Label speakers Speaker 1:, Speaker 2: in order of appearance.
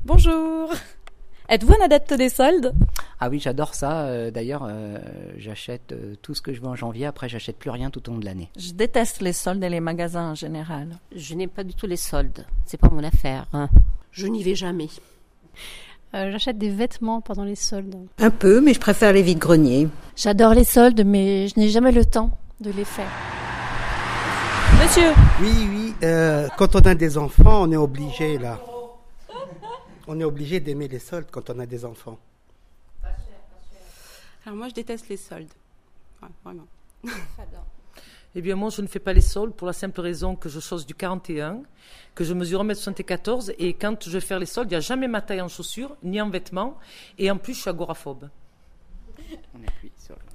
Speaker 1: Bonjour. Êtes-vous un adepte des soldes ?
Speaker 2: Ah oui, j'adore ça. D'ailleurs, j'achète tout ce que je veux en janvier. Après, j'achète plus rien tout au long de l'année.
Speaker 1: Je déteste les soldes et les magasins en général.
Speaker 3: Je n'aime pas du tout les soldes. C'est pas mon affaire.
Speaker 4: Je n'y vais jamais.
Speaker 5: J'achète des vêtements pendant les soldes.
Speaker 6: Un peu, mais je préfère les vide-greniers.
Speaker 5: J'adore les soldes, mais je n'ai jamais le temps de les faire.
Speaker 1: Monsieur.
Speaker 7: Oui, quand on a des enfants, on est obligé, là. On est obligé d'aimer les soldes quand on a des enfants.
Speaker 4: Alors moi, je déteste les soldes. Ouais, vraiment.
Speaker 8: Eh bien, moi, je ne fais pas les soldes pour la simple raison que je chausse du 41, que je mesure 1m74 et quand je vais faire les soldes, il n'y a jamais ma taille en chaussures, ni en vêtements, et en plus, je suis agoraphobe.
Speaker 2: On appuie sur le...